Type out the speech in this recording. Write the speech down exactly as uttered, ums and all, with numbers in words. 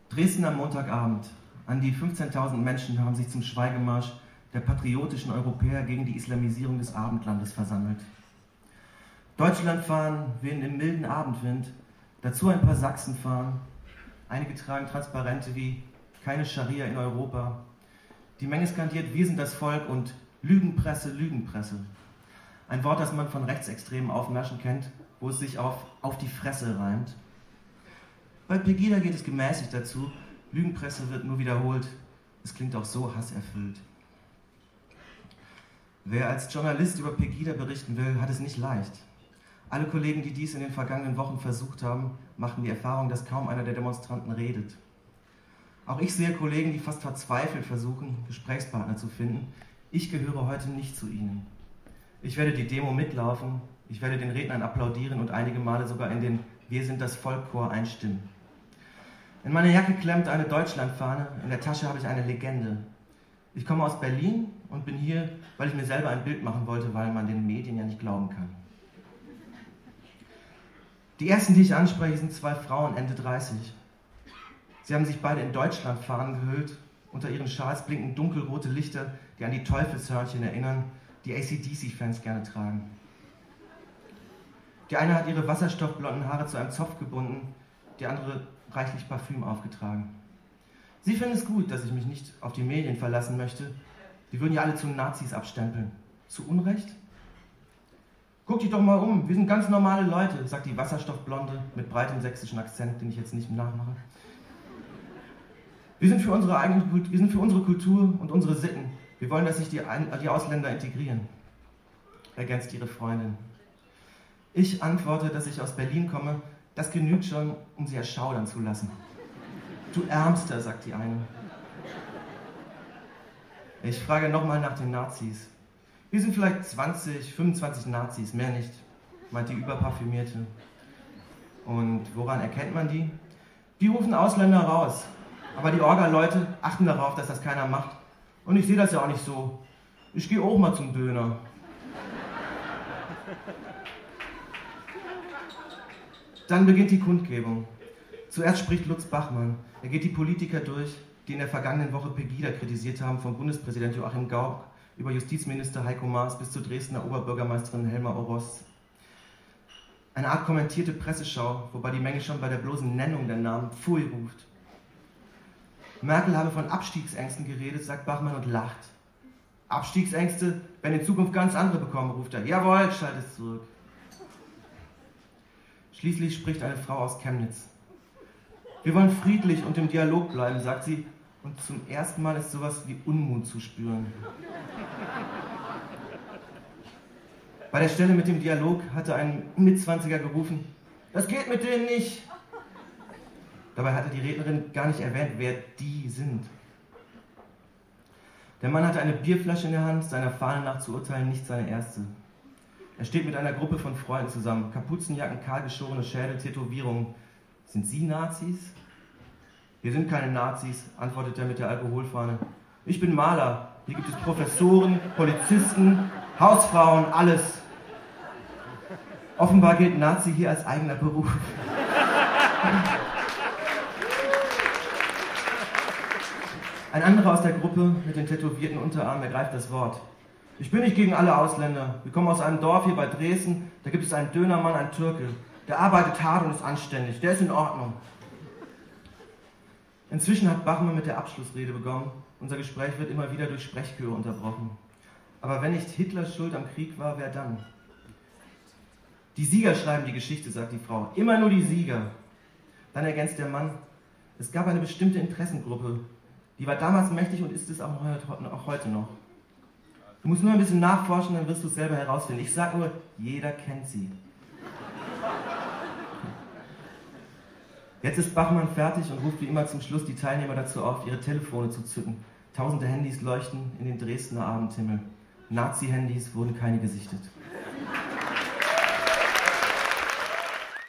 Dresden am Montagabend. An die fünfzehntausend Menschen haben sich zum Schweigemarsch der patriotischen Europäer gegen die Islamisierung des Abendlandes versammelt. Deutschlandfahnen wehen im milden Abendwind, dazu ein paar Sachsen fahren. Einige tragen Transparente wie „Keine Scharia in Europa". Die Menge skandiert: "Wir sind das Volk" und "Lügenpresse, Lügenpresse". Ein Wort, das man von rechtsextremen Aufmärschen kennt, wo es sich auf „auf die Fresse" reimt. Bei Pegida geht es gemäßigt dazu, Lügenpresse wird nur wiederholt, es klingt auch so hasserfüllt. Wer als Journalist über Pegida berichten will, hat es nicht leicht. Alle Kollegen, die dies in den vergangenen Wochen versucht haben, machten die Erfahrung, dass kaum einer der Demonstranten redet. Auch ich sehe Kollegen, die fast verzweifelt versuchen, Gesprächspartner zu finden. Ich gehöre heute nicht zu ihnen. Ich werde die Demo mitlaufen, ich werde den Rednern applaudieren und einige Male sogar in den "Wir sind das Volk"-Chor einstimmen. In meiner Jacke klemmt eine Deutschlandfahne, in der Tasche habe ich eine Legende. Ich komme aus Berlin und bin hier, weil ich mir selber ein Bild machen wollte, weil man den Medien ja nicht glauben kann. Die ersten, die ich anspreche, sind zwei Frauen, Ende dreißig. Sie haben sich beide in Deutschlandfahnen gehüllt. Unter ihren Schals blinken dunkelrote Lichter, die an die Teufelshörnchen erinnern, die A C D C-Fans gerne tragen. Die eine hat ihre wasserstoffblonden Haare zu einem Zopf gebunden, die andere reichlich Parfüm aufgetragen. Sie finden es gut, dass ich mich nicht auf die Medien verlassen möchte. Die würden ja alle zu Nazis abstempeln. Zu Unrecht? "Guck dich doch mal um, wir sind ganz normale Leute", sagt die Wasserstoffblonde mit breitem sächsischen Akzent, den ich jetzt nicht nachmache. Wir sind für unsere eigene, wir sind für unsere Kultur und unsere Sitten. Wir wollen, dass sich die, die Ausländer integrieren", ergänzt ihre Freundin. Ich antworte, dass ich aus Berlin komme. Das genügt schon, um sie erschaudern zu lassen. "Du Ärmster", sagt die eine. Ich frage nochmal nach den Nazis. "Wir sind vielleicht zwanzig, fünfundzwanzig Nazis, mehr nicht", meint die Überparfümierte. "Und woran erkennt man die?" "Die rufen Ausländer raus. Aber die Orga-Leute achten darauf, dass das keiner macht. Und ich sehe das ja auch nicht so. Ich gehe auch mal zum Döner." Dann beginnt die Kundgebung. Zuerst spricht Lutz Bachmann. Er geht die Politiker durch, die in der vergangenen Woche Pegida kritisiert haben, vom Bundespräsident Joachim Gauck über Justizminister Heiko Maas bis zur Dresdner Oberbürgermeisterin Helma Orosz. Eine Art kommentierte Presseschau, wobei die Menge schon bei der bloßen Nennung der Namen Pfui ruft. Merkel habe von Abstiegsängsten geredet, sagt Bachmann und lacht. "Abstiegsängste werden in Zukunft ganz andere bekommen", ruft er. "Jawohl", schallt es zurück. Schließlich spricht eine Frau aus Chemnitz. "Wir wollen friedlich und im Dialog bleiben", sagt sie, und zum ersten Mal ist sowas wie Unmut zu spüren. Bei der Stelle mit dem Dialog hatte ein Mitzwanziger gerufen: "Das geht mit denen nicht." Dabei hatte die Rednerin gar nicht erwähnt, wer die sind. Der Mann hatte eine Bierflasche in der Hand, seiner Fahne nach zu urteilen nicht seine erste. Er steht mit einer Gruppe von Freunden zusammen. Kapuzenjacken, kahlgeschorene Schädel, Tätowierungen. "Sind Sie Nazis?" "Wir sind keine Nazis", antwortet er mit der Alkoholfahne. "Ich bin Maler. Hier gibt es Professoren, Polizisten, Hausfrauen, alles." Offenbar gilt Nazi hier als eigener Beruf. Ein anderer aus der Gruppe mit den tätowierten Unterarmen ergreift das Wort. "Ich bin nicht gegen alle Ausländer. Wir kommen aus einem Dorf hier bei Dresden, da gibt es einen Dönermann, einen Türke. Der arbeitet hart und ist anständig, der ist in Ordnung." Inzwischen hat Bachmann mit der Abschlussrede begonnen. Unser Gespräch wird immer wieder durch Sprechchöre unterbrochen. Aber wenn nicht Hitler schuld am Krieg war, wer dann? "Die Sieger schreiben die Geschichte", sagt die Frau. "Immer nur die Sieger." Dann ergänzt der Mann: "Es gab eine bestimmte Interessengruppe. Die war damals mächtig und ist es auch heute noch. Du musst nur ein bisschen nachforschen, dann wirst du es selber herausfinden. Ich sag nur, jeder kennt sie." Jetzt ist Bachmann fertig und ruft wie immer zum Schluss die Teilnehmer dazu auf, ihre Telefone zu zücken. Tausende Handys leuchten in den Dresdner Abendhimmel. Nazi-Handys wurden keine gesichtet.